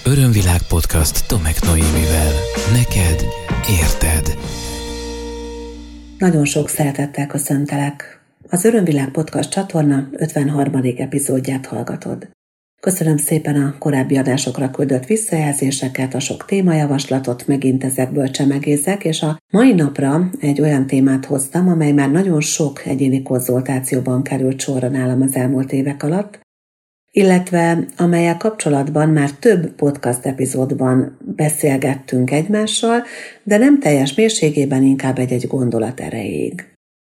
Örömvilág podcast Tomek Noémivel. Neked érted. Nagyon sok szeretettel köszöntelek. Az Örömvilág podcast csatorna 53. epizódját hallgatod. Köszönöm szépen a korábbi adásokra küldött visszajelzéseket, a sok témajavaslatot, megint ezekből csemegézek, és a mai napra egy olyan témát hoztam, amely már nagyon sok egyéni konzultációban került sorra nálam az elmúlt évek alatt, illetve amellyel kapcsolatban már több podcast epizódban beszélgettünk egymással, de nem teljes mélységében, inkább egy gondolat erejéig.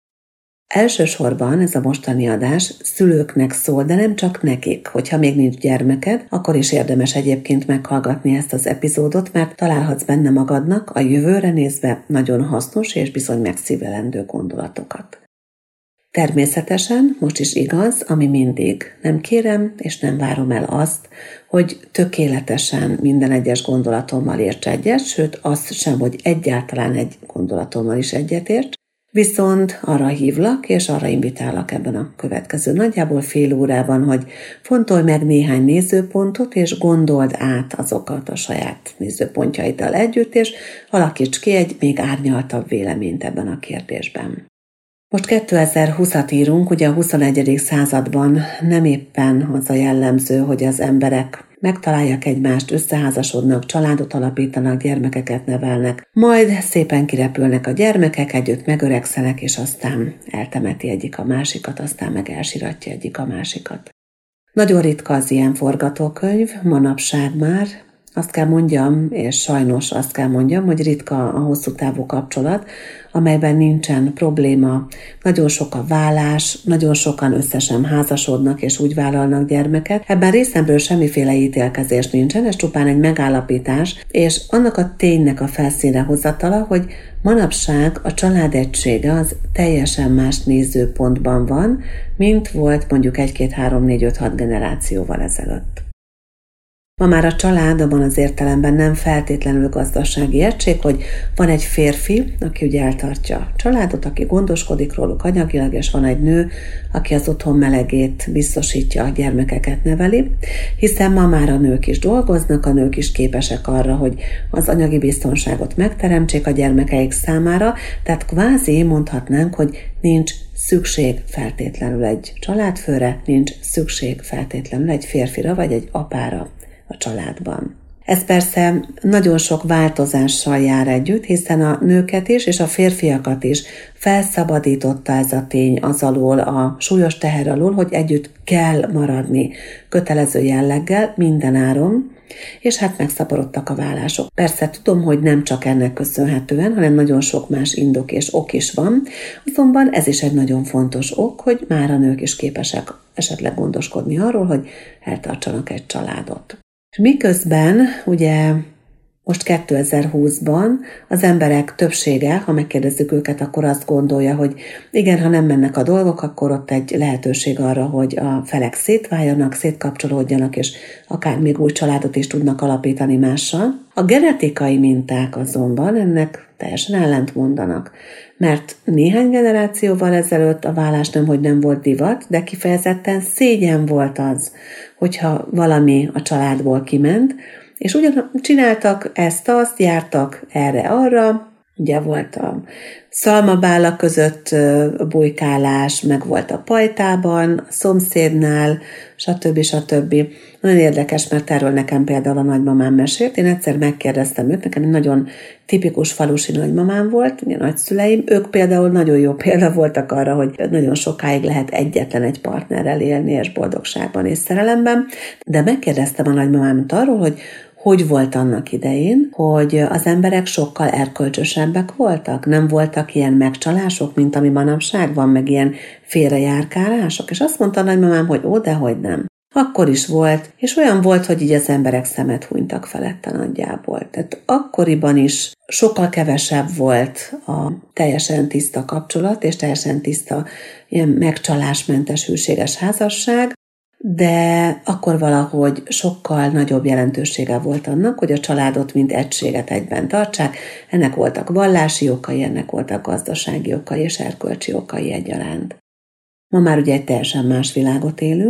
Elsősorban ez a mostani adás szülőknek szól, de nem csak nekik. Hogyha még nincs gyermeked, akkor is érdemes egyébként meghallgatni ezt az epizódot, mert találhatsz benne magadnak a jövőre nézve nagyon hasznos és bizony megszívelendő gondolatokat. Természetesen most is igaz, ami mindig. Nem kérem és nem várom el azt, hogy tökéletesen minden egyes gondolatommal érts egyet, sőt azt sem, hogy egyáltalán egy gondolatommal is egyetérts, viszont arra hívlak és arra invitálok ebben a következő nagyjából fél órában, hogy fontolj meg néhány nézőpontot, és gondold át azokat a saját nézőpontjaiddal együtt, és alakíts ki egy még árnyaltabb véleményt ebben a kérdésben. Most 2020-at írunk, ugye a 21. században nem éppen az a jellemző, hogy az emberek megtalálják egymást, összeházasodnak, családot alapítanak, gyermekeket nevelnek, majd szépen kirepülnek a gyermekek, együtt megöregszenek, és aztán eltemeti egyik a másikat, aztán meg elsiratja egyik a másikat. Nagyon ritka az ilyen forgatókönyv, manapság már. Azt kell mondjam, és sajnos azt kell mondjam, hogy ritka a hosszú távú kapcsolat, amelyben nincsen probléma, nagyon sok a vállás, nagyon sokan össze sem házasodnak és úgy vállalnak gyermeket. Ebben részemről semmiféle ítélkezés nincsen, ez csupán egy megállapítás, és annak a ténynek a felszínre hozatala, hogy manapság a család egysége az teljesen más nézőpontban van, mint volt mondjuk 1, 2, 3, 4, 5, 6 generációval ezelőtt. Ma már a család abban az értelemben nem feltétlenül gazdasági egység, hogy van egy férfi, aki ugye eltartja a családot, aki gondoskodik róluk anyagilag, és van egy nő, aki az otthon melegét biztosítja, a gyermekeket neveli, hiszen ma már a nők is dolgoznak, a nők is képesek arra, hogy az anyagi biztonságot megteremtsék a gyermekeik számára, tehát kvázi mondhatnánk, hogy nincs szükség feltétlenül egy családfőre, nincs szükség feltétlenül egy férfira vagy egy apára a családban. Ez persze nagyon sok változással jár együtt, hiszen a nőket is és a férfiakat is felszabadította ez a tény az alól, a súlyos teher alól, hogy együtt kell maradni kötelező jelleggel mindenáron, és hát megszaporodtak a vállások. Persze tudom, hogy nem csak ennek köszönhetően, hanem nagyon sok más indok és ok is van, azonban ez is egy nagyon fontos ok, hogy már a nők is képesek esetleg gondoskodni arról, hogy eltartsanak egy családot. És miközben ugye most 2020-ban az emberek többsége, ha megkérdezzük őket, akkor azt gondolja, hogy igen, ha nem mennek a dolgok, akkor ott egy lehetőség arra, hogy a felek szétváljanak, szétkapcsolódjanak, és akár még új családot is tudnak alapítani mással. A genetikai minták azonban ennek teljesen ellent mondanak, mert néhány generációval ezelőtt a vállás nemhogy nem volt divat, de kifejezetten szégyen volt az, hogyha valami a családból kiment, és ugyan csináltak ezt-azt, jártak erre-arra, ugye volt a szalmabálak között bujkálás, meg volt a pajtában, a szomszédnál, stb. Nagyon érdekes, mert erről nekem például a nagymamám mesélt. Én egyszer megkérdeztem őt, nekem egy nagyon tipikus falusi nagymamám volt, ugye nagyszüleim, ők például nagyon jó példa voltak arra, hogy nagyon sokáig lehet egyetlen egy partnerrel élni, és boldogságban és szerelemben, de megkérdeztem a nagymamámat arról, hogy volt annak idején, hogy az emberek sokkal erkölcsösebbek voltak, nem voltak ilyen megcsalások, mint ami manapság van, meg ilyen félrejárkálások, és azt mondta a nagymamám, hogy dehogy nem. Akkor is volt, és olyan volt, hogy így az emberek szemet hunytak felette nagyjából. Tehát akkoriban is sokkal kevesebb volt a teljesen tiszta kapcsolat, és teljesen tiszta ilyen megcsalásmentes, hűséges házasság, de akkor valahogy sokkal nagyobb jelentősége volt annak, hogy a családot mint egységet egyben tartsák. Ennek voltak vallási okai, ennek voltak gazdasági okai és erkölcsi okai egyaránt. Ma már ugye egy teljesen más világot élünk,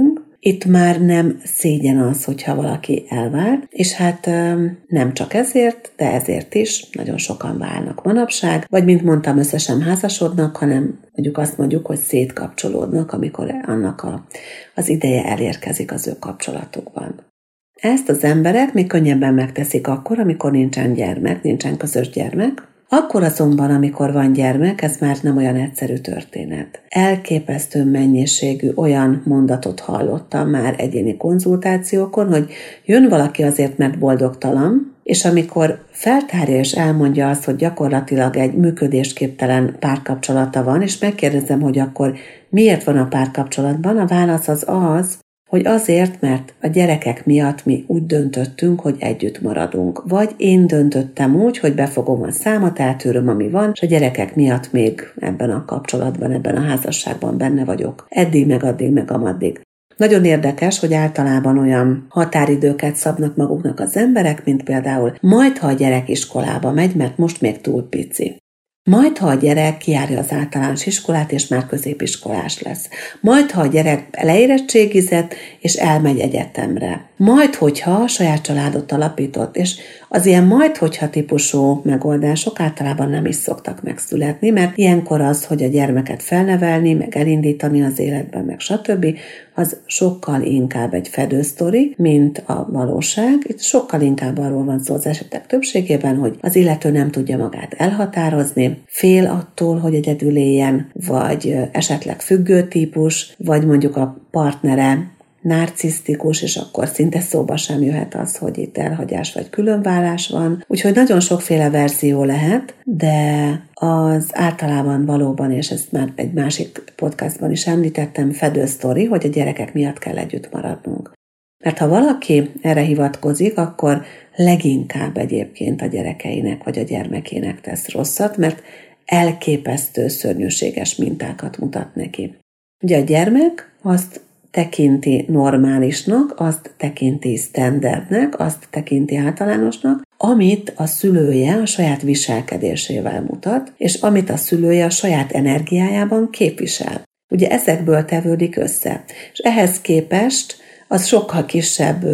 Itt már nem szégyen az, hogyha valaki elvált, és hát nem csak ezért, de ezért is nagyon sokan válnak manapság, vagy mint mondtam, össze sem házasodnak, hanem azt mondjuk, hogy szétkapcsolódnak, amikor annak az ideje elérkezik az ő kapcsolatukban. Ezt az emberek még könnyebben megteszik akkor, amikor nincsen gyermek, nincsen közös gyermek. Akkor azonban, amikor van gyermek, ez már nem olyan egyszerű történet. Elképesztő mennyiségű olyan mondatot hallottam már egyéni konzultációkon, hogy jön valaki azért, mert boldogtalan, és amikor feltárja és elmondja azt, hogy gyakorlatilag egy működésképtelen párkapcsolata van, és megkérdezem, hogy akkor miért van a párkapcsolatban, a válasz az, hogy azért, mert a gyerekek miatt mi úgy döntöttünk, hogy együtt maradunk. Vagy én döntöttem úgy, hogy befogom a számot, eltűröm, ami van, és a gyerekek miatt még ebben a kapcsolatban, ebben a házasságban benne vagyok. Eddig, meg addig, meg amaddig. Nagyon érdekes, hogy általában olyan határidőket szabnak maguknak az emberek, mint például majd, ha a gyerek iskolába megy, mert most még túl pici. Majd, ha a gyerek kijárja az általános iskolát, és már középiskolás lesz. Majd, ha a gyerek leérettségizett, és elmegy egyetemre. Majd, hogyha a saját családot alapított, és az ilyen majd, hogyha típusú megoldások általában nem is szoktak megszületni, mert ilyenkor az, hogy a gyermeket felnevelni, meg elindítani az életben, meg stb., az sokkal inkább egy fedősztori, mint a valóság. Itt sokkal inkább arról van szó az esetek többségében, hogy az illető nem tudja magát elhatározni, fél attól, hogy egyedül éljen, vagy esetleg függő típus, vagy mondjuk a partnere narcisztikus, és akkor szinte szóba sem jöhet az, hogy itt elhagyás vagy különválás van. Úgyhogy nagyon sokféle verzió lehet, de az általában valóban, és ezt már egy másik podcastban is említettem, fedősztori, hogy a gyerekek miatt kell együtt maradnunk. Mert ha valaki erre hivatkozik, akkor leginkább egyébként a gyerekeinek vagy a gyermekének tesz rosszat, mert elképesztő szörnyűséges mintákat mutat neki. Ugye a gyermek azt tekinti normálisnak, azt tekinti standardnek, azt tekinti általánosnak, amit a szülője a saját viselkedésével mutat, és amit a szülője a saját energiájában képvisel. Ugye ezekből tevődik össze. És ehhez képest az sokkal kisebb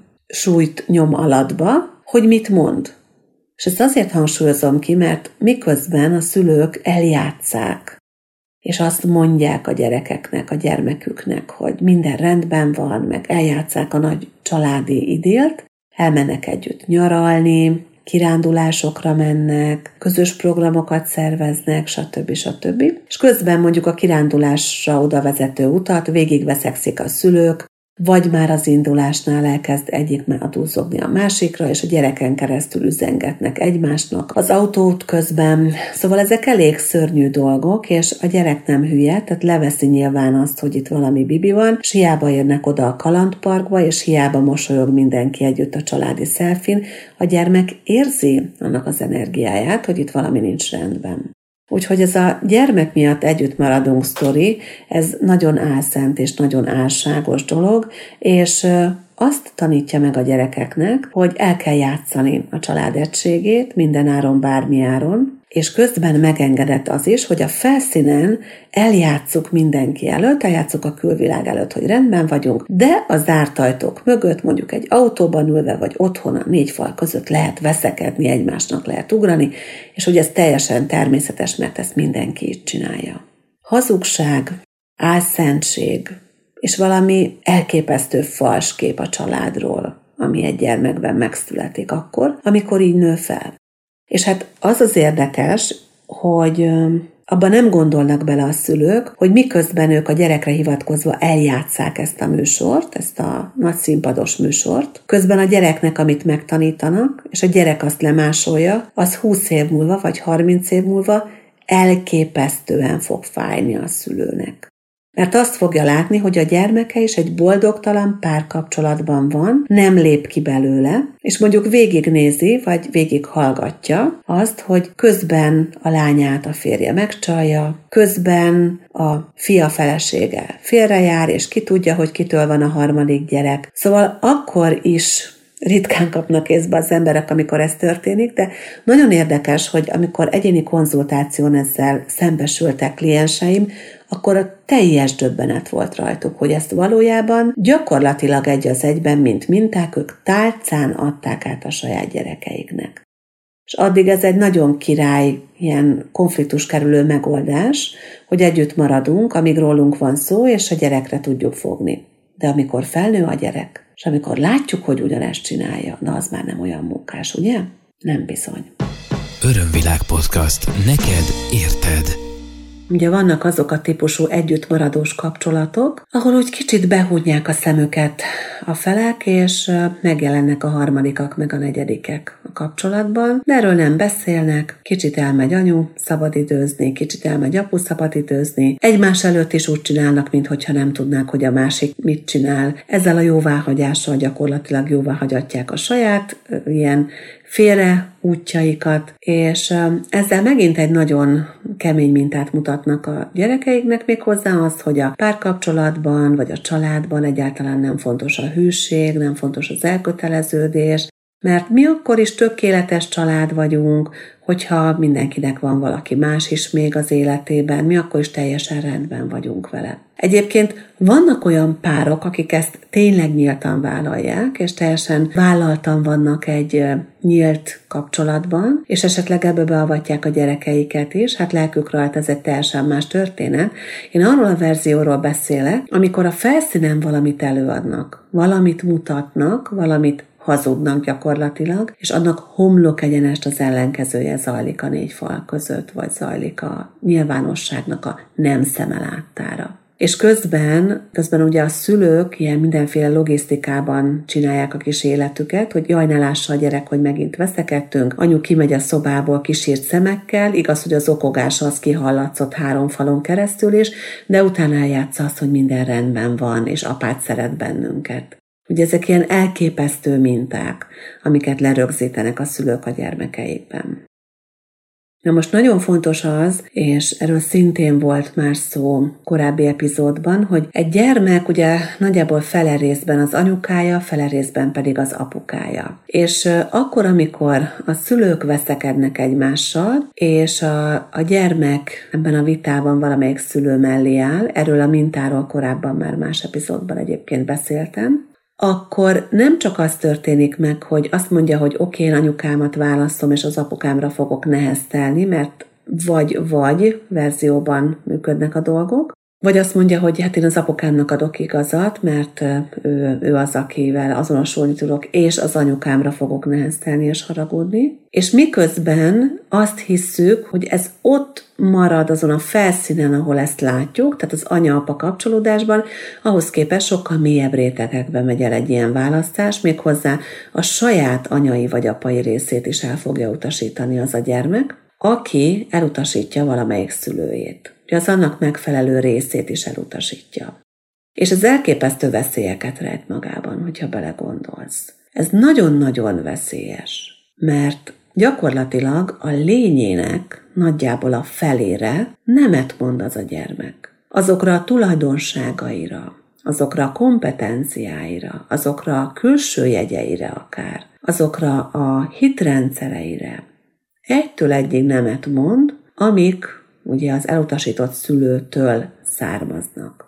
súlyt nyom alatba, hogy mit mond. És ezt azért hangsúlyozom ki, mert miközben a szülők eljátsszák, és azt mondják a gyerekeknek, a gyermeküknek, hogy minden rendben van, meg eljátsszák a nagy családi idillt, elmennek együtt nyaralni, kirándulásokra mennek, közös programokat szerveznek, stb. És közben mondjuk a kirándulásra oda vezető utat végigveszekszik a szülők, vagy már az indulásnál elkezd egyik adúzzogni a másikra, és a gyereken keresztül üzengetnek egymásnak az autóút közben. Szóval ezek elég szörnyű dolgok, és a gyerek nem hülye, tehát leveszi nyilván azt, hogy itt valami bibi van, és hiába érnek oda a kalandparkba, és hiába mosolyog mindenki együtt a családi szelfin, a gyermek érzi annak az energiáját, hogy itt valami nincs rendben. Úgyhogy ez a gyermek miatt együtt maradunk sztori, ez nagyon álszent és nagyon álságos dolog, és azt tanítja meg a gyerekeknek, hogy el kell játszani a család egységét minden áron, bármi áron, és közben megengedett az is, hogy a felszínen eljátsszuk mindenki előtt, eljátsszuk a külvilág előtt, hogy rendben vagyunk, de a zárt ajtók mögött, mondjuk egy autóban ülve, vagy otthon a 4 fal között lehet veszekedni, egymásnak lehet ugrani, és hogy ez teljesen természetes, mert ezt mindenki így csinálja. Hazugság, álszentség, és valami elképesztő falskép a családról, ami egy gyermekben megszületik akkor, amikor így nő fel. És hát az érdekes, hogy abban nem gondolnak bele a szülők, hogy miközben ők a gyerekre hivatkozva eljátsszák ezt a műsort, ezt a nagy színpados műsort, közben a gyereknek, amit megtanítanak, és a gyerek azt lemásolja, az 20 év múlva, vagy 30 év múlva elképesztően fog fájni a szülőnek. Mert azt fogja látni, hogy a gyermeke is egy boldogtalan párkapcsolatban van, nem lép ki belőle, és mondjuk végignézi, vagy végighallgatja azt, hogy közben a lányát a férje megcsalja, közben a fia felesége félrejár, és ki tudja, hogy kitől van a harmadik gyerek. Szóval akkor is ritkán kapnak észbe az emberek, amikor ez történik, de nagyon érdekes, hogy amikor egyéni konzultáción ezzel szembesültek klienseim, akkor a teljes döbbenet volt rajtuk, hogy ezt valójában gyakorlatilag egy az egyben, mint minták, ők tálcán adták át a saját gyerekeiknek. És addig ez egy nagyon király, ilyen konfliktuskerülő megoldás, hogy együtt maradunk, amíg rólunk van szó, és a gyerekre tudjuk fogni. De amikor felnő a gyerek, és amikor látjuk, hogy ugyanezt csinálja, na az már nem olyan munkás, ugye? Nem bizony. Örömvilág podcast. Neked érted. Ugye vannak azok a típusú együttmaradós kapcsolatok, ahol úgy kicsit behúnyják a szemüket a felek, és megjelennek a harmadikak meg a negyedikek a kapcsolatban, de erről nem beszélnek, kicsit elmegy anyu szabadidőzni, kicsit elmegy apu szabadidőzni, egymás előtt is úgy csinálnak, minthogyha nem tudnák, hogy a másik mit csinál. Ezzel a jóváhagyással gyakorlatilag jóváhagyatják a saját ilyen félre útjaikat, és ezzel megint egy nagyon kemény mintát mutatnak a gyerekeiknek, méghozzá az, hogy a párkapcsolatban vagy a családban egyáltalán nem fontos a hűség, nem fontos az elköteleződés, mert mi akkor is tökéletes család vagyunk, hogyha mindenkinek van valaki más is még az életében, mi akkor is teljesen rendben vagyunk vele. Egyébként vannak olyan párok, akik ezt tényleg nyíltan vállalják, és teljesen vállaltan vannak egy nyílt kapcsolatban, és esetleg ebbe beavatják a gyerekeiket is, hát lelkük rajta ez egy teljesen más történet. Én arról a verzióról beszélek, amikor a felszínen valamit előadnak, valamit mutatnak, valamit hazudnak gyakorlatilag, és annak homlok egyenest az ellenkezője zajlik a négy fal között, vagy zajlik a nyilvánosságnak a nem szeme láttára. És közben ugye a szülők ilyen mindenféle logisztikában csinálják a kis életüket, hogy jaj, ne lássa a gyerek, hogy megint veszekedtünk, anyu kimegy a szobából kisírt szemekkel, igaz, hogy az okogás az kihallatszott 3 falon keresztül is, de utána eljátsza azt, hogy minden rendben van, és apát szeret bennünket. Ugye ezek ilyen elképesztő minták, amiket lerögzítenek a szülők a gyermekeikben. Na most nagyon fontos az, és erről szintén volt már szó korábbi epizódban, hogy egy gyermek ugye nagyjából fele részben az anyukája, fele részben pedig az apukája. És akkor, amikor a szülők veszekednek egymással, és a gyermek ebben a vitában valamelyik szülő mellé áll, erről a mintáról korábban már más epizódban egyébként beszéltem, akkor nem csak az történik meg, hogy azt mondja, hogy oké, én anyukámat választom, és az apukámra fogok neheztelni, mert vagy verzióban működnek a dolgok, vagy azt mondja, hogy hát én az apukámnak adok igazat, mert ő az, akivel azonosulni tudok, és az anyukámra fogok neheztelni és haragudni. És miközben azt hisszük, hogy ez ott marad azon a felszínen, ahol ezt látjuk, tehát az anya-apa kapcsolódásban, ahhoz képest sokkal mélyebb rétegekbe megy el egy ilyen választás, méghozzá a saját anyai vagy apai részét is el fogja utasítani az a gyermek, aki elutasítja valamelyik szülőjét. Az annak megfelelő részét is elutasítja. És ez elképesztő veszélyeket rejt magában, hogyha belegondolsz. Ez nagyon-nagyon veszélyes, mert gyakorlatilag a lényének nagyjából a felére nemet mond az a gyermek. Azokra a tulajdonságaira, azokra a kompetenciáira, azokra a külső jegyeire akár, azokra a hitrendszereire. 1-től 1-ig nemet mond, amik ugye az elutasított szülőtől származnak.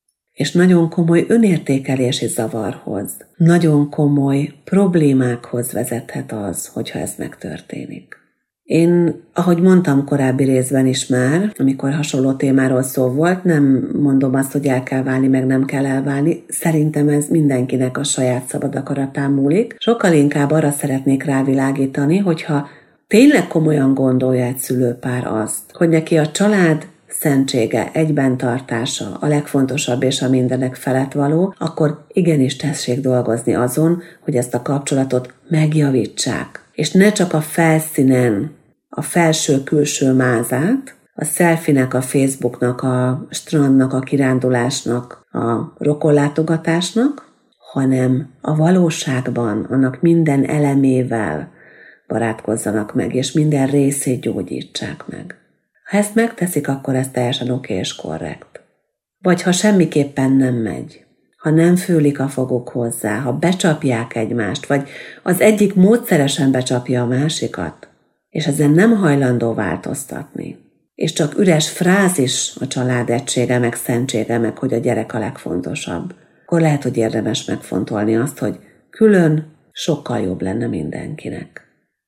És nagyon komoly önértékelési zavarhoz, nagyon komoly problémákhoz vezethet az, hogyha ez megtörténik. Én, ahogy mondtam korábbi részben is már, amikor hasonló témáról szó volt, nem mondom azt, hogy el kell válni, meg nem kell elválni. Szerintem ez mindenkinek a saját szabad akaratán múlik. Sokkal inkább arra szeretnék rávilágítani, hogyha tényleg komolyan gondolja egy szülőpár azt, hogy neki a család szentsége, egyben tartása a legfontosabb és a mindenek felett való, akkor igenis tessék dolgozni azon, hogy ezt a kapcsolatot megjavítsák. És ne csak a felszínen, a felső-külső mázát, a selfie-nek, a Facebooknak, a strandnak, a kirándulásnak, a rokonlátogatásnak, hanem a valóságban, annak minden elemével barátkozzanak meg, és minden részét gyógyítsák meg. Ha ezt megteszik, akkor ez teljesen oké és korrekt. Vagy ha semmiképpen nem megy, ha nem főlik a foguk hozzá, ha becsapják egymást, vagy az egyik módszeresen becsapja a másikat, és ezen nem hajlandó változtatni, és csak üres frázis a család egysége, meg szentsége, meg hogy a gyerek a legfontosabb, akkor lehet, hogy érdemes megfontolni azt, hogy külön sokkal jobb lenne mindenkinek.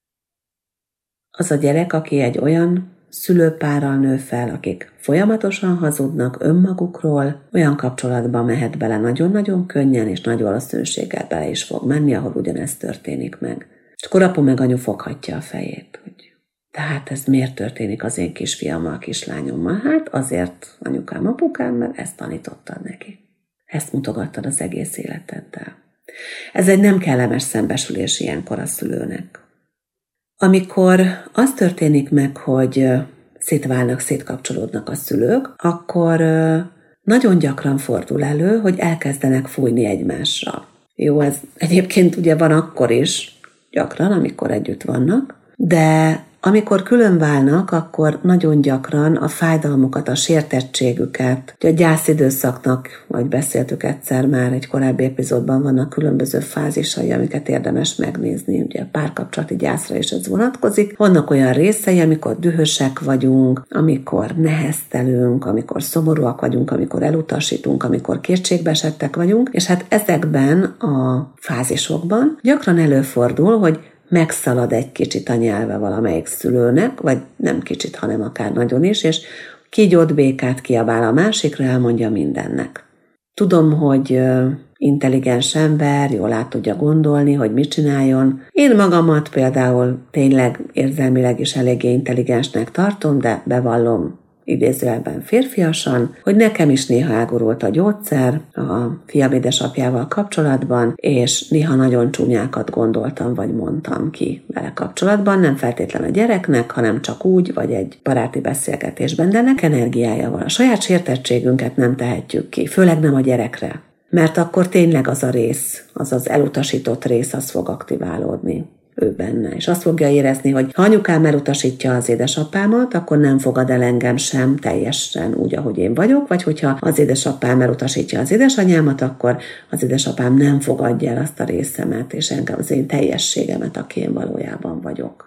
Az a gyerek, aki egy olyan szülőpárral nő fel, akik folyamatosan hazudnak önmagukról, olyan kapcsolatba mehet bele nagyon-nagyon könnyen, és nagy valószínűséggel bele is fog menni, ahol ugyanezt történik meg. És akkor apu meg anyu foghatja a fejét, hogy tehát ez miért történik az én kisfiammal, kislányommal? Hát azért, anyukám, apukám, mert ezt tanítottad neki. Ezt mutogattad az egész életeddel. Ez egy nem kellemes szembesülés ilyenkor a szülőnek. Amikor az történik meg, hogy szétválnak, szétkapcsolódnak a szülők, akkor nagyon gyakran fordul elő, hogy elkezdenek fújni egymásra. Jó, ez egyébként ugye van akkor is, gyakran, amikor együtt vannak, de amikor külön válnak, akkor nagyon gyakran a fájdalmukat, a sértettségüket, a gyászidőszaknak, vagy beszéltük egyszer már egy korábbi epizódban, vannak különböző fázisai, amiket érdemes megnézni, ugye a párkapcsolati gyászra is ez vonatkozik. Vannak olyan részei, amikor dühösek vagyunk, amikor neheztelünk, amikor szomorúak vagyunk, amikor elutasítunk, amikor kétségbeesettek vagyunk, és hát ezekben a fázisokban gyakran előfordul, hogy megszalad egy kicsit a nyelve valamelyik szülőnek, vagy nem kicsit, hanem akár nagyon is, és kígyót, békát kiabál a másikra, elmondja mindennek. Tudom, hogy intelligens ember, jól át tudja gondolni, hogy mit csináljon. Én magamat például tényleg érzelmileg is eléggé intelligensnek tartom, de bevallom, idézőjelben férfiasan, hogy nekem is néha elgurult a gyógyszer a fiam édesapjával kapcsolatban, és néha nagyon csúnyákat gondoltam, vagy mondtam ki vele kapcsolatban, nem feltétlen a gyereknek, hanem csak úgy, vagy egy baráti beszélgetésben, de ennek energiája van. A saját sértettségünket nem tehetjük ki, főleg nem a gyerekre, mert akkor tényleg az a rész, az az elutasított rész, az fog aktiválódni ő benne. És azt fogja érezni, hogy ha anyukám elutasítja az édesapámat, akkor nem fogad el engem sem teljesen úgy, ahogy én vagyok, vagy hogyha az édesapám elutasítja az édesanyámat, akkor az édesapám nem fogadja el azt a részemet, és engem az én teljességemet, aki én valójában vagyok.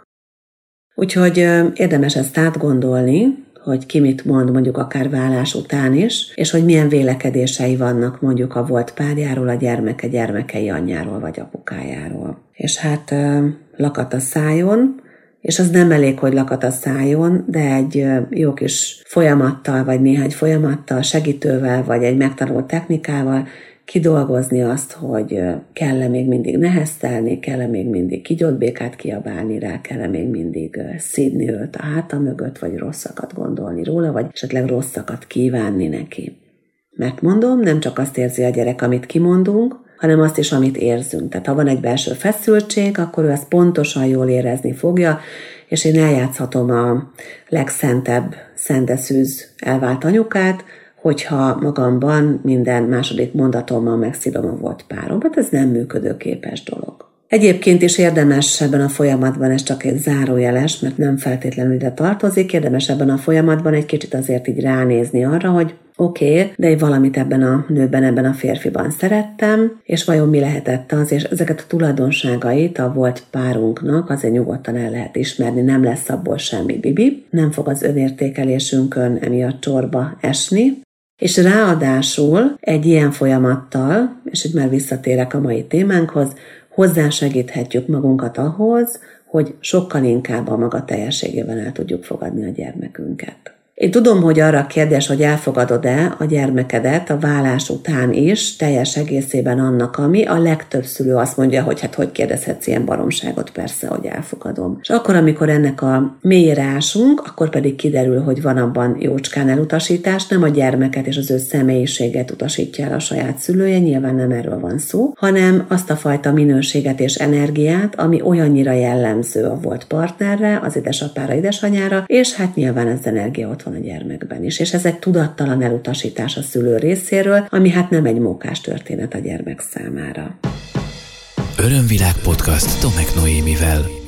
Úgyhogy érdemes ezt átgondolni, hogy ki mit mond mondjuk akár válás után is, és hogy milyen vélekedései vannak mondjuk a volt párjáról, a gyermekei anyjáról vagy apukájáról. És hát lakat a szájon, és az nem elég, hogy lakat a szájon, de egy jó kis folyamattal, vagy néhány folyamattal, segítővel, vagy egy megtanult technikával kidolgozni azt, hogy kell-e még mindig neheztelni, kell-e még mindig kígyót, békát kiabálni rá, kell-e még mindig szídni őt a háta mögött, vagy rosszakat gondolni róla, vagy esetleg rosszakat kívánni neki. Mert mondom, nem csak azt érzi a gyerek, amit kimondunk, hanem azt is, amit érzünk. Tehát ha van egy belső feszültség, akkor ő ezt pontosan jól érezni fogja, és én eljátszhatom a legszentebb szenteszűz elvált anyukát, hogyha magamban minden második mondatommal megszidom a volt páromat, ez nem működőképes dolog. Egyébként is érdemes ebben a folyamatban, ez csak egy zárójeles, mert nem feltétlenül ide tartozik, érdemes ebben a folyamatban egy kicsit azért így ránézni arra, hogy oké, de én valamit ebben a nőben, ebben a férfiban szerettem, és vajon mi lehetett az, és ezeket a tulajdonságait a volt párunknak azért nyugodtan el lehet ismerni, nem lesz abból semmi bibi, nem fog az önértékelésünkön emiatt csorba esni, és ráadásul egy ilyen folyamattal, és itt már visszatérek a mai témánkhoz, hozzásegíthetjük magunkat ahhoz, hogy sokkal inkább a maga teljességében el tudjuk fogadni a gyermekünket. Én tudom, hogy arra a kérdés, hogy elfogadod-e a gyermekedet a válás után is, teljes egészében annak, ami a legtöbb szülő azt mondja, hogy hát hogy kérdezhetsz ilyen baromságot, persze, hogy elfogadom. És akkor, amikor ennek a mélyére ásunk, akkor pedig kiderül, hogy van abban jócskán elutasítás, nem a gyermeket és az ő személyiséget utasítja el a saját szülője, nyilván nem erről van szó, hanem azt a fajta minőséget és energiát, ami olyannyira jellemző a volt partnerre, az édesapára, édesanyára, és hát nyilván ez energia ott van a gyermekben is. És ez egy tudattalan elutasítás a szülő részéről, ami hát nem egy mókás történet a gyermek számára. Örömvilág podcast Tomek Noémivel.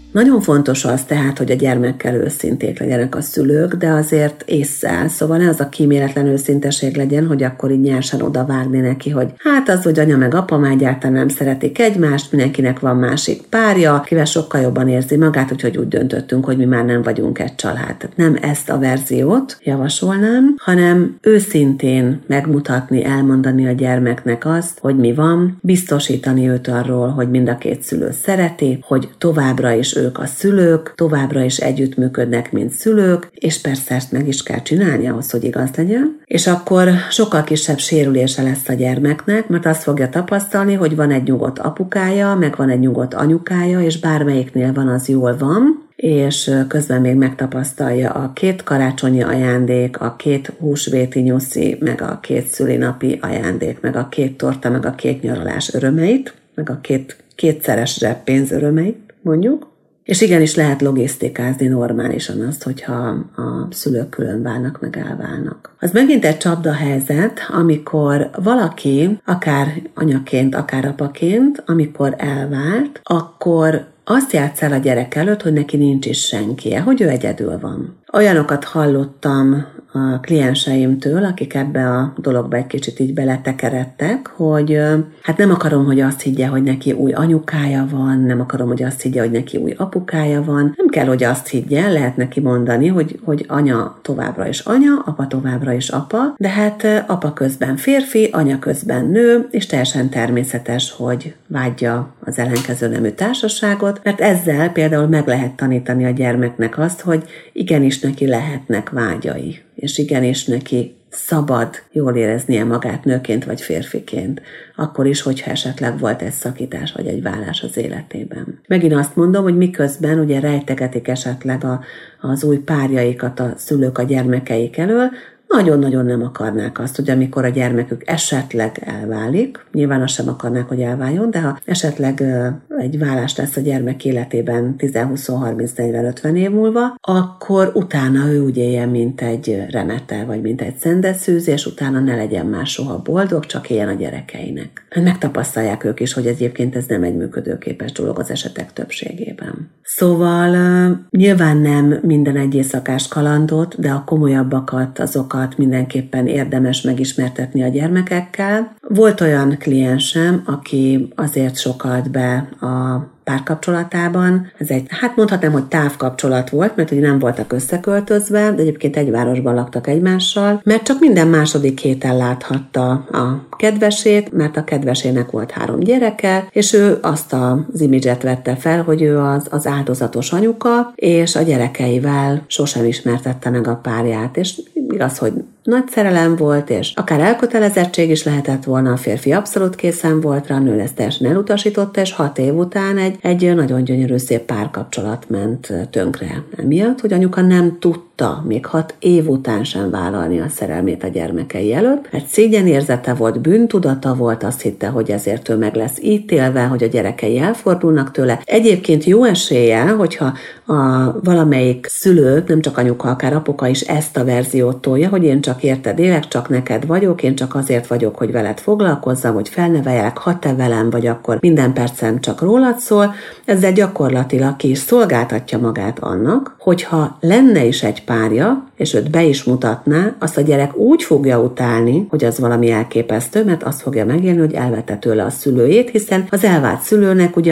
Nagyon fontos az tehát, hogy a gyermekkel őszinték legyenek a szülők, de azért ésszel, szóval ne az a kíméletlen őszinteség legyen, hogy akkor így nyersen odavágni neki, hogy hát az, hogy anya meg apa már egyáltalán nem szeretik egymást, mindenkinek van másik párja, kivel sokkal jobban érzi magát, úgyhogy úgy döntöttünk, hogy mi már nem vagyunk egy család. Tehát nem ezt a verziót javasolnám, hanem őszintén megmutatni, elmondani a gyermeknek azt, hogy mi van, biztosítani őt arról, hogy mind a két szülő szereti, hogy továbbra is ők a szülők, továbbra is együttműködnek, mint szülők, és persze ezt meg is kell csinálni ahhoz, hogy igaz legyen. És akkor sokkal kisebb sérülése lesz a gyermeknek, mert azt fogja tapasztalni, hogy van egy nyugodt apukája, meg van egy nyugodt anyukája, és bármelyiknél van, az jól van, és közben még megtapasztalja a 2 karácsonyi ajándék, a 2 húsvéti nyuszi, meg a 2 szülinapi ajándék, meg a 2 torta, meg a 2 nyaralás örömeit, meg a 2 kétszeres zseppénz örömeit, mondjuk. És igenis lehet logisztikázni normálisan azt, hogyha a szülők külön válnak, meg elválnak. Az megint egy csapdahelyzet, amikor valaki, akár anyaként, akár apaként, amikor elvált, akkor azt játsz el a gyerek előtt, hogy neki nincs is senkie, hogy ő egyedül van. Olyanokat hallottam a klienseimtől, akik ebbe a dologba egy kicsit így beletekeredtek, hogy hát nem akarom, hogy azt higgye, hogy neki új anyukája van, nem akarom, hogy azt higgye, hogy neki új apukája van. Nem kell, hogy azt higgye, lehet neki mondani, hogy anya továbbra is anya, apa továbbra is apa, de hát apa közben férfi, anya közben nő, és teljesen természetes, hogy vágyja az ellenkező nemű társaságot, mert ezzel például meg lehet tanítani a gyermeknek azt, hogy igenis neki lehetnek vágyai, és igenis neki szabad jól éreznie magát nőként vagy férfiként, akkor is, hogyha esetleg volt egy szakítás vagy egy válás az életében. Megint azt mondom, hogy miközben ugye rejtegetik esetleg az új párjaikat a szülők a gyermekeik elől, nagyon-nagyon nem akarnák azt, hogy amikor a gyermekük esetleg elválik, nyilván azt sem akarnák, hogy elváljon, de ha esetleg egy válás lesz a gyermek életében 10-20-30-40-50 év múlva, akkor utána ő úgy éljen, mint egy remete, vagy mint egy szendeszűz, és utána ne legyen már soha boldog, csak éljen a gyerekeinek. Hát megtapasztalják ők is, hogy egyébként ez nem egy működőképes dolog az esetek többségében. Szóval nyilván nem minden egy éjszakás kalandot, de a komolyabbakat, azokat mindenképpen érdemes megismertetni a gyermekekkel. Volt olyan kliensem, aki azért sokalt be a párkapcsolatában. Ez egy, hát mondhatnám, hogy távkapcsolat volt, mert ugye nem voltak összeköltözve, de egyébként egy városban laktak egymással, mert csak minden második héten láthatta a kedvesét, mert a kedvesének volt 3 gyereke, és ő azt az imidzset vette fel, hogy ő az áldozatos anyuka, és a gyerekeivel sosem ismertette meg a párját, és igaz, hogy nagy szerelem volt, és akár elkötelezettség is lehetett volna, a férfi abszolút készen volt rá, a nő ezt teljesen elutasította, és 6 év után egy nagyon gyönyörű szép párkapcsolat ment tönkre. Emiatt, hogy anyuka nem tudta még 6 év után sem vállalni a szerelmét a gyermekei előtt, mert szégyenérzete volt, bűntudata volt, azt hitte, hogy ezért ő meg lesz ítélve, hogy a gyerekei elfordulnak tőle. Egyébként jó eséllyel, hogyha valamelyik szülő, nem csak anyuka, akár apuka is ezt a verziót tolja, hogy én csak érted élek, csak neked vagyok, én csak azért vagyok, hogy veled foglalkozzam, hogy felneveljelek, ha te velem vagy, akkor minden percem csak rólad szól, ezzel gyakorlatilag ki is szolgáltatja magát annak, hogyha lenne is egy párja, és őt be is mutatná, azt a gyerek úgy fogja utálni, hogy az valami elképesztő, mert azt fogja megélni, hogy elvette tőle a szülőjét, hiszen az elvált szülőnek ugye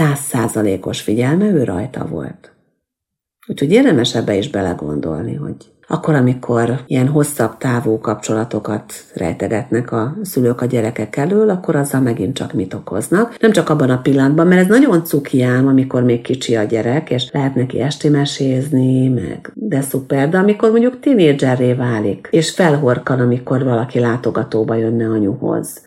100%-os figyelme ő rajta volt. Úgyhogy érdemes ebbe is belegondolni, hogy akkor, amikor ilyen hosszabb távú kapcsolatokat rejtegetnek a szülők a gyerekek elől, akkor azzal megint csak mit okoznak. Nem csak abban a pillanatban, mert ez nagyon cuki ám, amikor még kicsi a gyerek, és lehet neki esti mesézni, meg de szuper, de amikor mondjuk tínédzserré válik, és felhorkan, amikor valaki látogatóba jönne anyuhoz,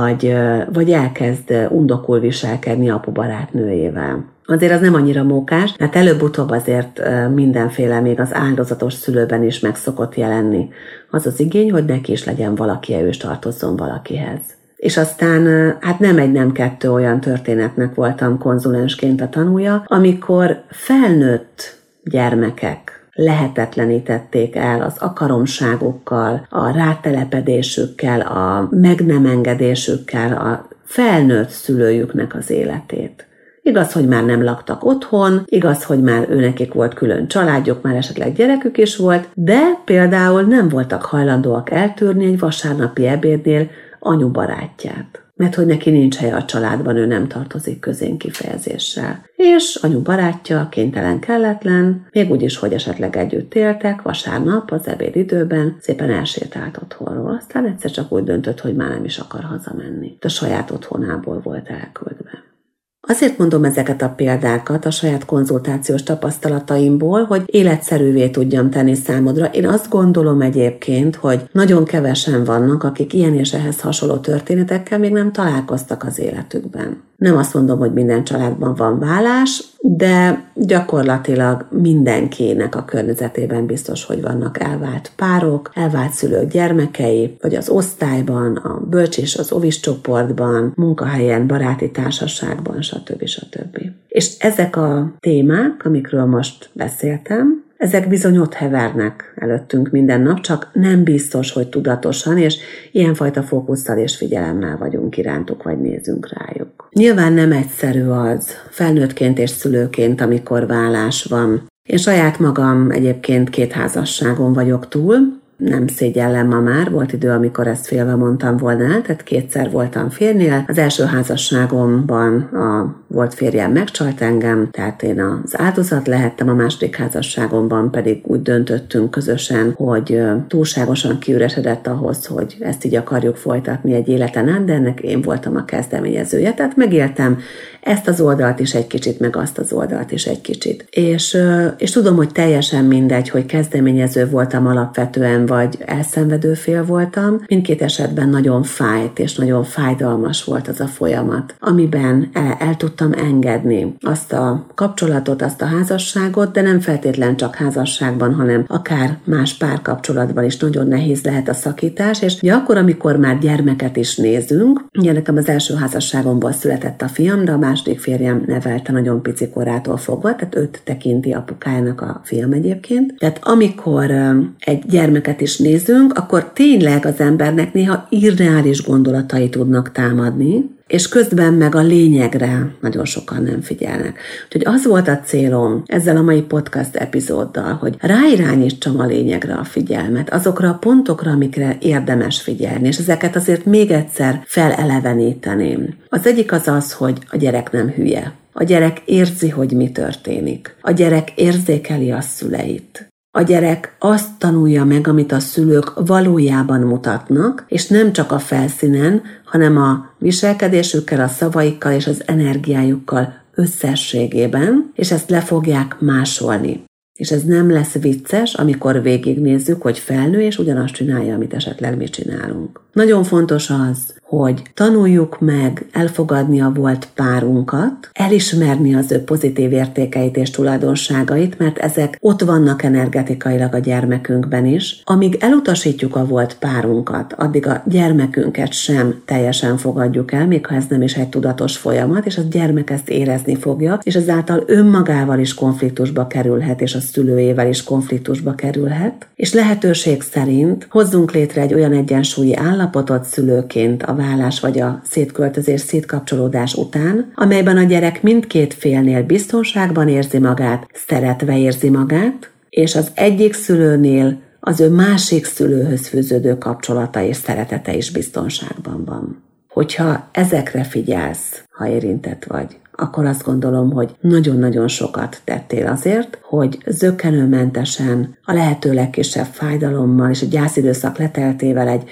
vagy elkezd undokul viselkedni apubarátnőjével. Azért az nem annyira mókás, mert előbb-utóbb azért mindenféle, még az áldozatos szülőben is meg szokott jelenni az az igény, hogy neki is legyen valaki, ő is tartozzon valakihez. És aztán hát nem egy, nem 2 olyan történetnek voltam konzulensként a tanúja, amikor felnőtt gyermekek lehetetlenítették el az akaromságukkal, a rátelepedésükkel, a meg nem engedésükkel a felnőtt szülőjüknek az életét. Igaz, hogy már nem laktak otthon, igaz, hogy már őnekik volt külön családjuk, már esetleg gyerekük is volt, de például nem voltak hajlandóak eltűrni egy vasárnapi ebédnél anyu barátját. Mert hogy neki nincs helye a családban, ő nem tartozik közén kifejezéssel. És anyu barátja kénytelen, kelletlen, még úgyis, hogy esetleg együtt éltek, vasárnap az ebédidőben szépen elsétált otthonról. Aztán egyszer csak úgy döntött, hogy már nem is akar hazamenni. A saját otthonából volt elküldve. Azért mondom ezeket a példákat a saját konzultációs tapasztalataimból, hogy életszerűvé tudjam tenni számodra. Én azt gondolom egyébként, hogy nagyon kevesen vannak, akik ilyen és ehhez hasonló történetekkel még nem találkoztak az életükben. Nem azt mondom, hogy minden családban van válás, de gyakorlatilag mindenkinek a környezetében biztos, hogy vannak elvált párok, elvált szülők gyermekei, vagy az osztályban, a bölcs és az óvis csoportban, munkahelyen, baráti társaságban, stb. És ezek a témák, amikről most beszéltem, ezek bizony ott hevernek előttünk minden nap, csak nem biztos, hogy tudatosan, és ilyenfajta fókusszal és figyelemmel vagyunk irántuk, vagy nézünk rájuk. Nyilván nem egyszerű az, felnőttként és szülőként, amikor válás van. Én saját magam egyébként 2 házasságon vagyok túl, nem szégyellem ma már, volt idő, amikor ezt félve mondtam volna el, tehát 2-szer voltam férjnél. Az első házasságomban a volt férjem megcsalt engem, tehát én az áldozat lehettem, a második házasságomban pedig úgy döntöttünk közösen, hogy túlságosan kiüresedett ahhoz, hogy ezt így akarjuk folytatni egy életen át, de ennek én voltam a kezdeményezője, tehát megéltem ezt az oldalt is egy kicsit, meg azt az oldalt is egy kicsit. És tudom, hogy teljesen mindegy, hogy kezdeményező voltam alapvetően, vagy elszenvedő fél voltam. Mindkét esetben nagyon fájt, és nagyon fájdalmas volt az a folyamat, amiben el tudtam engedni azt a kapcsolatot, azt a házasságot, de nem feltétlen csak házasságban, hanem akár más párkapcsolatban is nagyon nehéz lehet a szakítás, és ugye akkor, amikor már gyermeket is nézünk, ugye nekem az első házasságomból született a fiam, de a második férjem nevelte nagyon pici korától fogva, tehát őt tekinti apukájának a fiam egyébként. Tehát amikor egy gyermeket is nézünk, akkor tényleg az embernek néha irreális gondolatai tudnak támadni, és közben meg a lényegre nagyon sokan nem figyelnek. Úgyhogy az volt a célom ezzel a mai podcast epizóddal, hogy ráirányítsam a lényegre a figyelmet, azokra a pontokra, amikre érdemes figyelni, és ezeket azért még egyszer feleleveníteném. Az egyik az, hogy a gyerek nem hülye. A gyerek érzi, hogy mi történik. A gyerek érzékeli a szüleit. A gyerek azt tanulja meg, amit a szülők valójában mutatnak, és nem csak a felszínen, hanem a viselkedésükkel, a szavaikkal és az energiájukkal összességében, és ezt le fogják másolni. És ez nem lesz vicces, amikor végignézzük, hogy felnő, és ugyanazt csinálja, amit esetleg mi csinálunk. Nagyon fontos az, hogy tanuljuk meg elfogadni a volt párunkat, elismerni az ő pozitív értékeit és tulajdonságait, mert ezek ott vannak energetikailag a gyermekünkben is. Amíg elutasítjuk a volt párunkat, addig a gyermekünket sem teljesen fogadjuk el, még ha ez nem is egy tudatos folyamat, és a gyermek ezt érezni fogja, és ezáltal önmagával is konfliktusba kerülhet, és a szülőjével is konfliktusba kerülhet, és lehetőség szerint hozzunk létre egy olyan egyensúlyi állapotot szülőként a válás vagy a szétköltözés, szétkapcsolódás után, amelyben a gyerek mindkét félnél biztonságban érzi magát, szeretve érzi magát, és az egyik szülőnél az ő másik szülőhöz fűződő kapcsolata és szeretete is biztonságban van. Hogyha ezekre figyelsz, ha érintett vagy, akkor azt gondolom, hogy nagyon-nagyon sokat tettél azért, hogy zökkenőmentesen, a lehető legkisebb fájdalommal és a gyászidőszak leteltével egy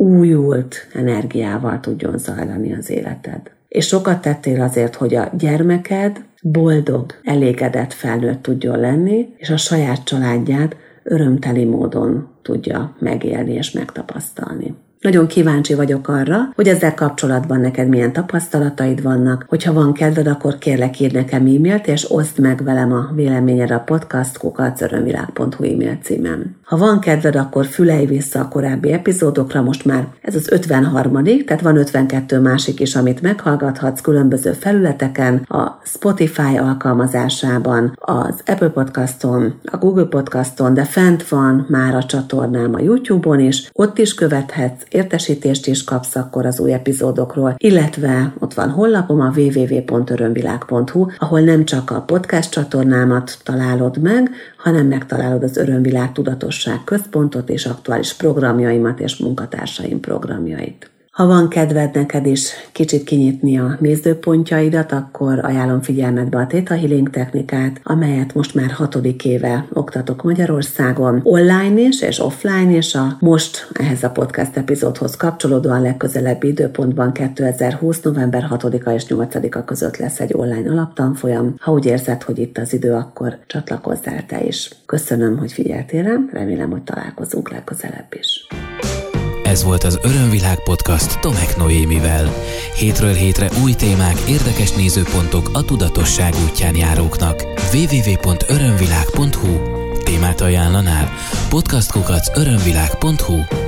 újult energiával tudjon zajlani az életed. És sokat tettél azért, hogy a gyermeked boldog, elégedett felnőtt tudjon lenni, és a saját családját örömteli módon tudja megélni és megtapasztalni. Nagyon kíváncsi vagyok arra, hogy ezzel kapcsolatban neked milyen tapasztalataid vannak. Hogyha van kedved, akkor kérlek írd nekem e-mailt, és oszd meg velem a véleményed a podcast@örömvilág.hu e-mail címen. Ha van kedved, akkor fülelj vissza a korábbi epizódokra, most már ez az 53., tehát van 52 másik is, amit meghallgathatsz különböző felületeken, a Spotify alkalmazásában, az Apple Podcaston, a Google Podcaston, de fent van már a csatornám a YouTube-on is, ott is követhetsz, értesítést is kapsz akkor az új epizódokról, illetve ott van honlapom a www.örömvilág.hu, ahol nem csak a podcast csatornámat találod meg, hanem megtalálod az Örömvilág Tudatosság Központot és aktuális programjaimat és munkatársaim programjait. Ha van kedved neked is kicsit kinyitni a nézőpontjaidat, akkor ajánlom figyelmetbe a Theta Healing technikát, amelyet most már 6. éve oktatok Magyarországon, online is és offline is. A most ehhez a podcast epizódhoz kapcsolódóan legközelebbi időpontban 2020. november 6-a és 8-a között lesz egy online alaptanfolyam. Ha úgy érzed, hogy itt az idő, akkor csatlakozz el te is. Köszönöm, hogy figyeltél rám, remélem, hogy találkozunk legközelebb is. Ez volt az Örömvilág Podcast Tomek Noémivel. Hétről hétre új témák, érdekes nézőpontok a tudatosság útján járóknak. www.örömvilág.hu Témát ajánlanál? podcastkukac.örömvilág.hu